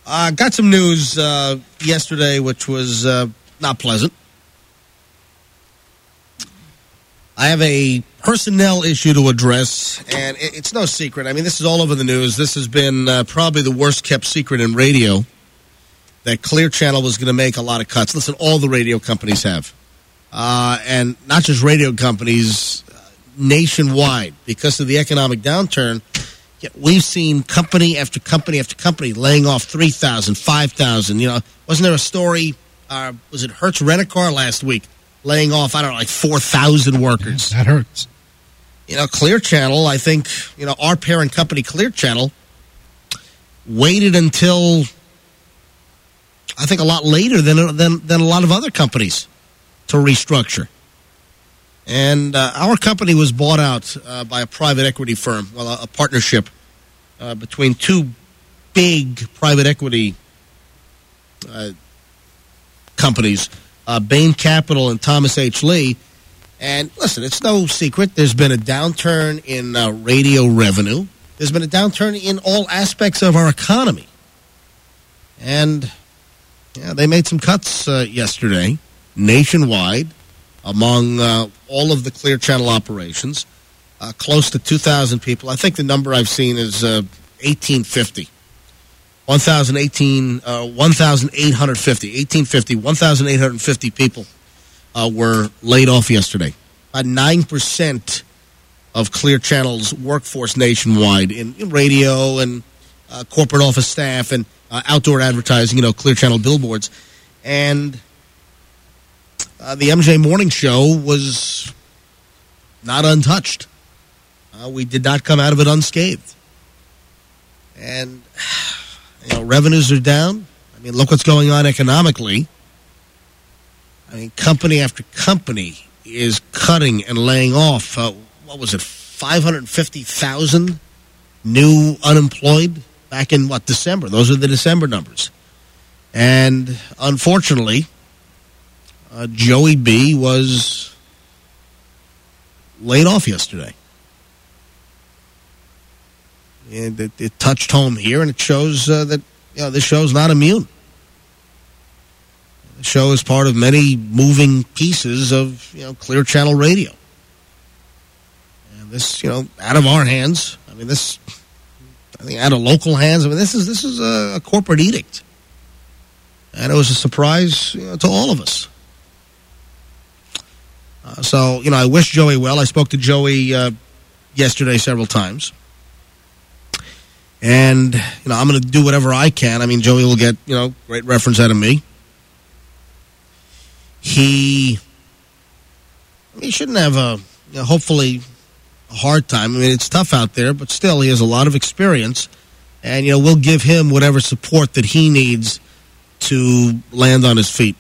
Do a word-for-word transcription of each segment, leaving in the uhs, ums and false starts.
Uh, got some news uh, yesterday, which was uh, not pleasant. I have a personnel issue to address, and it, it's no secret. I mean, this is all over the news. This has been uh, probably the worst-kept secret in radio, that Clear Channel was going to make a lot of cuts. Listen, all the radio companies have. Uh, and not just radio companies, uh, nationwide, because of the economic downturn, we've seen company after company after company laying off three thousand, five thousand. You know, wasn't there a story, uh, was it Hertz Rent-A-Car last week, laying off, I don't know, like four thousand workers? Yeah, that hurts. You know, Clear Channel, I think, you know, our parent company, Clear Channel, waited until, I think, a lot later than, than, than a lot of other companies to restructure. And uh, our company was bought out uh, by a private equity firm, well, a, a partnership uh, between two big private equity uh, companies, uh, Bain Capital and Thomas H. Lee. And listen, it's no secret, there's been a downturn in uh, radio revenue. There's been a downturn in all aspects of our economy. And yeah, they made some cuts uh, yesterday, nationwide, among uh, all of the Clear Channel operations, uh, close to two thousand people. I think the number I've seen is uh, eighteen fifty. one thousand eighteen, uh, one thousand eight hundred fifty. eighteen fifty, one thousand eight hundred fifty people uh, were laid off yesterday. About nine percent of Clear Channel's workforce nationwide in, in radio and uh, corporate office staff and uh, outdoor advertising, you know, Clear Channel billboards. And Uh, the M J Morning Show was not untouched. Uh, we did not come out of it unscathed. And, you know, revenues are down. I mean, look what's going on economically. I mean, company after company is cutting and laying off, uh, what was it, five hundred fifty thousand new unemployed back in, what, December? Those are the December numbers. And, unfortunately, Uh, Joey B was laid off yesterday. And it, it touched home here, and it shows uh, that, you know, this show's not immune. The show is part of many moving pieces of, you know, Clear Channel Radio. And this, you know, out of our hands, I mean, this, I think out of local hands, I mean, this is, this is a, a corporate edict. And it was a surprise, you know, to all of us. Uh, so, you know, I wish Joey well. I spoke to Joey uh, yesterday several times. And, you know, I'm going to do whatever I can. I mean, Joey will get, you know, great reference out of me. He, I mean, he shouldn't have, a, you know, hopefully, a hard time. I mean, it's tough out there, but still, he has a lot of experience. And, you know, we'll give him whatever support that he needs to land on his feet.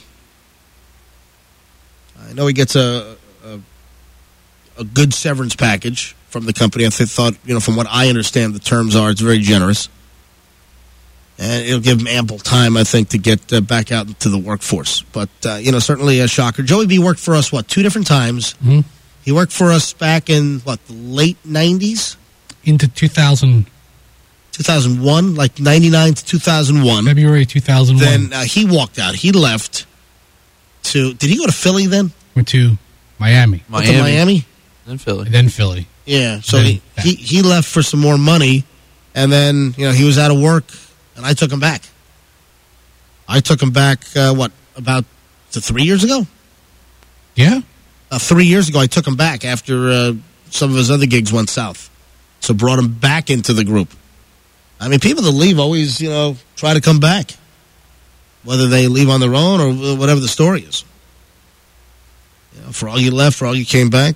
I know he gets a, a a good severance package from the company. I th- thought, you know, from what I understand, the terms are, it's very generous. And it'll give him ample time, I think, to get uh, back out into the workforce. But, uh, you know, certainly a shocker. Joey B worked for us, what, two different times? Mm-hmm. He worked for us back in, what, the late nineties? Into two thousand. two thousand one, like ninety-nine to two thousand one. February two thousand one. Then uh, he walked out. He left to, did he go to Philly then? Went to Miami. Went to Miami? Then Philly. Then Philly. Yeah, so then he, he, he left for some more money, and then, you know, he was out of work, and I took him back. I took him back, uh, what, about to three years ago? Yeah. Uh, three years ago, I took him back after uh, some of his other gigs went south. So brought him back into the group. I mean, people that leave always, you know, try to come back, whether they leave on their own or whatever the story is. You know, for all you left, for all you came back.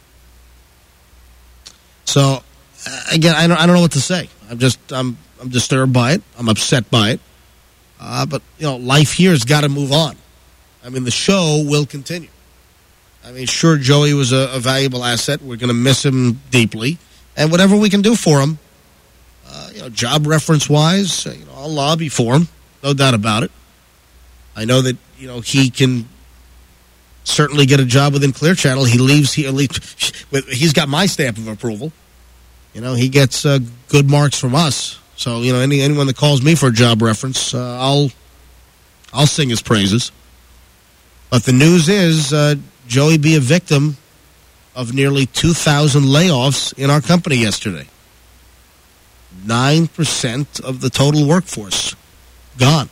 So, uh, again, I don't, I don't know what to say. I'm just, I'm, I'm disturbed by it. I'm upset by it. Uh, but, you know, life here has got to move on. I mean, the show will continue. I mean, sure, Joey was a, a valuable asset. We're going to miss him deeply. And whatever we can do for him, uh, you know, job reference-wise, uh, you know, I'll lobby for him. No doubt about it. I know that, you know, he can certainly get a job within Clear Channel. He leaves, he leaves, he's got my stamp of approval. You know, he gets uh, good marks from us. So, you know, any anyone that calls me for a job reference, uh, I'll I'll sing his praises. But the news is uh, Joey be a victim of nearly two thousand layoffs in our company yesterday. nine percent of the total workforce gone.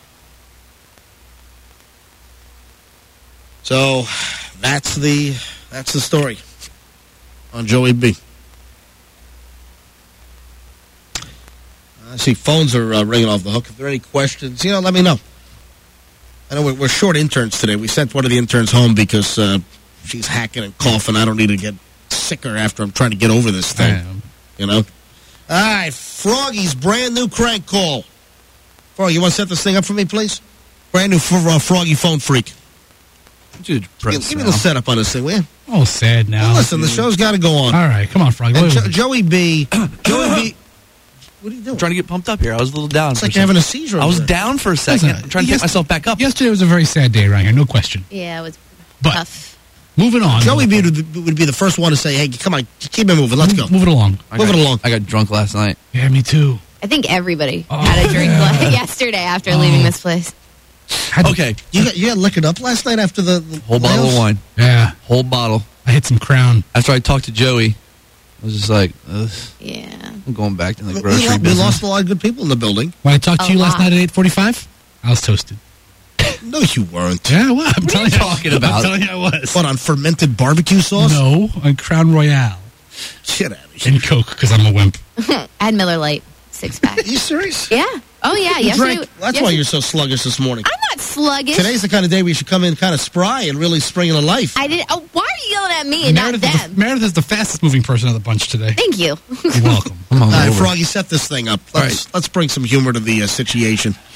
So that's the that's the story on Joey B. I see phones are uh, ringing off the hook. If there are any questions, you know, let me know. I know we're, we're short interns today. We sent one of the interns home because uh, she's hacking and coughing. I don't need to get sicker after I'm trying to get over this thing. You know? All right, Froggy's brand new crank call. Froggy, you want to set this thing up for me, please? Brand new for, uh, Froggy phone freak. Dude, give, give me a little setup on this thing, will you? Oh, sad now. Well, listen, the show's got to go on. All right, come on, Froggy. And jo- Joey B. Joey B. What are you doing? I'm trying to get pumped up here. I was a little down. It's like you're having a seizure. I was there. down for a second. I'm trying to get myself back up. Yesterday was a very sad day around here, no question. Yeah, it was but tough. Moving on. Joey B would, would be the first one to say, hey, come on, keep it moving. Let's move, go. Move it along. I move got, it along. I got drunk last night. Yeah, me too. I think everybody Oh, had a drink yeah. yesterday after Oh. leaving this place. Had to- Okay. You got, you got liquored up last night after the, the Whole bottle layoffs? of wine. Yeah. Whole bottle. I hit some Crown. After I talked to Joey, I was just like, ugh, Yeah. I'm going back to the We, grocery we, we business. lost a lot of good people in the building. When I talked to A you last lot. night at eight forty-five, I was toasted. No, you weren't. Yeah, well, I'm What are telling you talking about? I'm telling you I was. What, on fermented barbecue sauce? No, on Crown Royale Shit out of here. and Coke because I'm a wimp. I had Miller Lite six pack. Are you serious? Yeah. Oh yeah. You Yesterday. drank. That's yesterday- why you're so sluggish this morning. I'm not sluggish. Today's the kind of day we should come in kind of spry and really spring into life. I did. Oh, why are you yelling at me and not Meredith, is them? the, Meredith is the fastest moving person of the bunch today. Thank you. You're welcome. I'm All right, hungover. Froggy, set this thing up. Let's, let's bring some humor to the uh, situation.